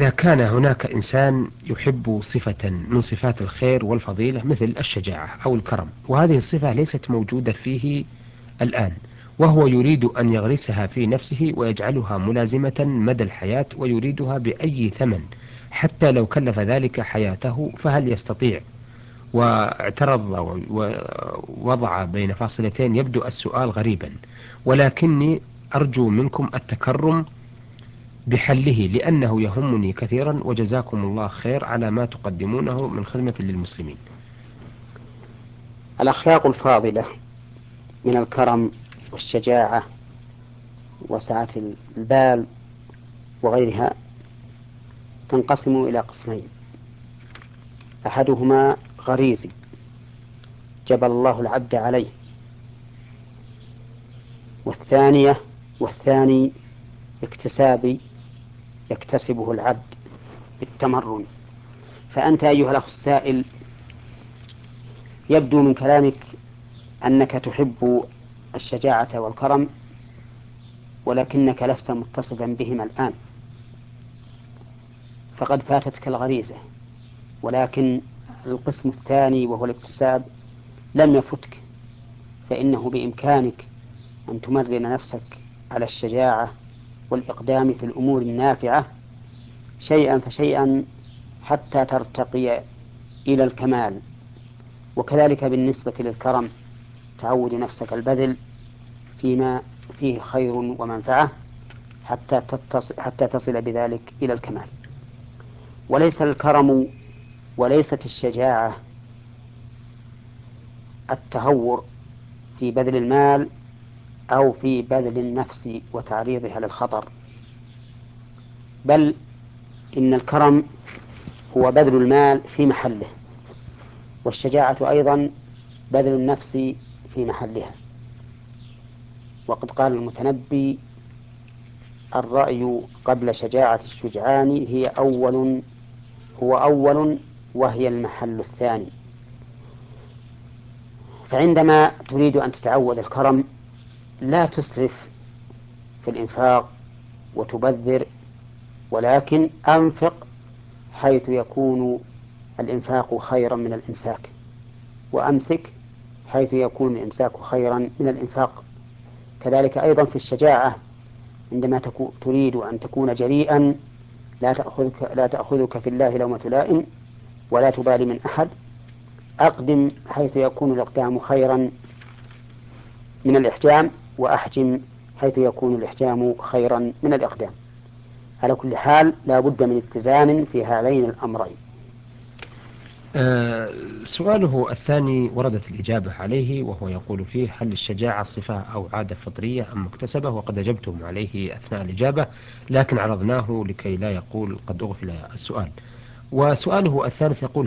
إذا كان هناك إنسان يحب صفة من صفات الخير والفضيلة مثل الشجاعة أو الكرم، وهذه الصفة ليست موجودة فيه الآن، وهو يريد أن يغرسها في نفسه ويجعلها ملازمة مدى الحياة ويريدها بأي ثمن حتى لو كلف ذلك حياته، فهل يستطيع؟ واعترض ووضع بين فاصلتين. يبدو السؤال غريبا، ولكني أرجو منكم التكرم بحله لأنه يهمني كثيرا، وجزاكم الله خير على ما تقدمونه من خدمة للمسلمين. الأخلاق الفاضلة من الكرم والشجاعة وسعة البال وغيرها تنقسم إلى قسمين: أحدهما غريزي جبل الله العبد عليه، والثاني اكتسابي يكتسبه العبد بالتمرن. فأنت أيها الأخ السائل، يبدو من كلامك أنك تحب الشجاعة والكرم، ولكنك لست متصفا بهما الآن، فقد فاتتك الغريزة. ولكن القسم الثاني وهو الاكتساب لم يفتك، فإنه بإمكانك أن تمرن نفسك على الشجاعة والإقدام في الأمور النافعة شيئا فشيئا حتى ترتقي إلى الكمال. وكذلك بالنسبة للكرم، تعود نفسك البذل فيما فيه خير ومنفعة حتى تصل بذلك إلى الكمال. وليس الكرم وليست الشجاعة التهور في بذل المال أو في بذل النفس وتعريضها للخطر، بل إن الكرم هو بذل المال في محله، والشجاعة أيضا بذل النفس في محلها. وقد قال المتنبي: الرأي قبل شجاعة الشجعان هو أول وهي المحل الثاني. فعندما تريد أن تتعود الكرم لا تسرف في الإنفاق وتبذر، ولكن أنفق حيث يكون الإنفاق خيرا من الإمساك، وأمسك حيث يكون الإمساك خيرا من الإنفاق. كذلك أيضا في الشجاعة، عندما تريد أن تكون جريئا لا تأخذك في الله لومة لائم ولا تبالي من أحد، أقدم حيث يكون الإقدام خيرا من الإحجام، وأحجم حيث يكون الإحجام خيرا من الإقدام. على كل حال لا بد من اتزان في هذين الأمرين. آه، سؤاله الثاني وردت الإجابة عليه، وهو يقول فيه: هل الشجاعة صفة أو عادة فطرية أم مكتسبة؟ وقد أجبتم عليه أثناء الإجابة، لكن عرضناه لكي لا يقول قد أغفل السؤال. وسؤاله الثالث يقول: